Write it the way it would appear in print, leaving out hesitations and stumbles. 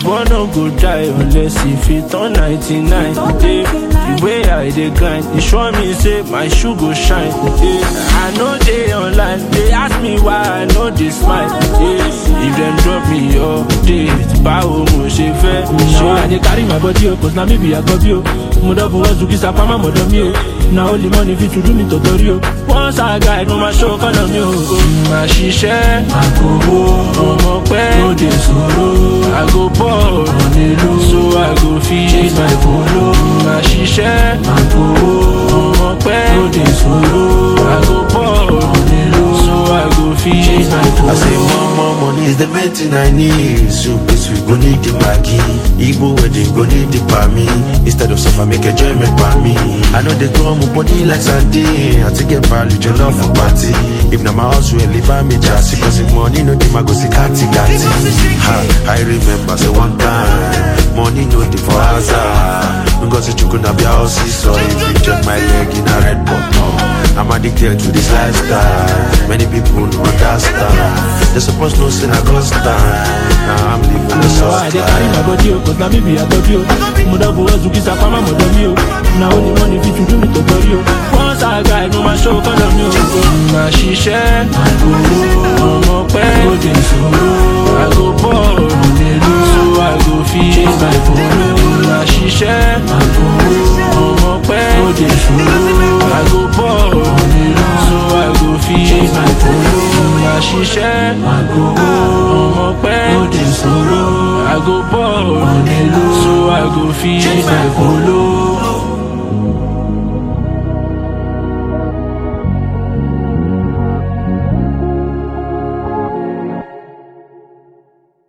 before no go die unless if it turn 99. The way I dey grind, it show me say my shoe go shine. I know they online, they ask me why I know they smile. If them drop me update, báwo mo ṣe fẹ́. Now I dey carry my body cause na me be a copy mo double was to kiss up my mother me now only money fit to do me tutorial. Once I guide my show color me Má ṣiṣẹ́, agogo ọmọ pẹ́, no dey soro. I go ball, so I go feed Chase my follow. Má ṣiṣẹ́, Agogo ọmọ pẹ́, no dey soro. I go ball, so I go feed Chase my follow. I say more money is the main thing I need. So please we go need the Maggi. Igbo wedding go need the Pami. Instead of suffer make enjoyment by me. I know they grow my body like Sunday. I take a value your love for party. If na my house will leave me just because if money no dey my go see kati. I remember say one time money no dey for hazard. Because you could not be a house so if you check my leg in a red button. I'm addicted to this lifestyle. Many people don't understand. They supposed to say I got time. Now I'm living the Now I soft dey carry my life. body cause na me be a copy mo double was to kiss up my mother me now only money fit to do me tutorial. Once I guide my show color me Má ṣiṣẹ́, ọmọ pẹ́, no dey soro. I go ball, so I go feed Chase my follow. Má ṣiṣẹ́, ọmọ pẹ́, No dey soro. I go ball, so I go feed Chase my follow. Má ṣiṣẹ́, Agogo ọmọ pẹ́, no dey soro. I go ball, so I go feed Chase my follow.